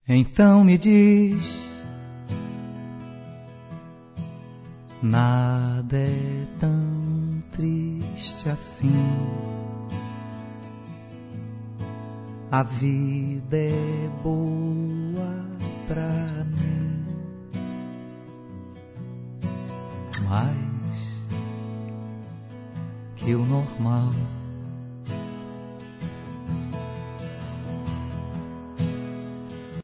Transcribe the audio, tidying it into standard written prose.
Então me diz, nada é tão triste assim. A vida é boa pra mim, mais que o normal.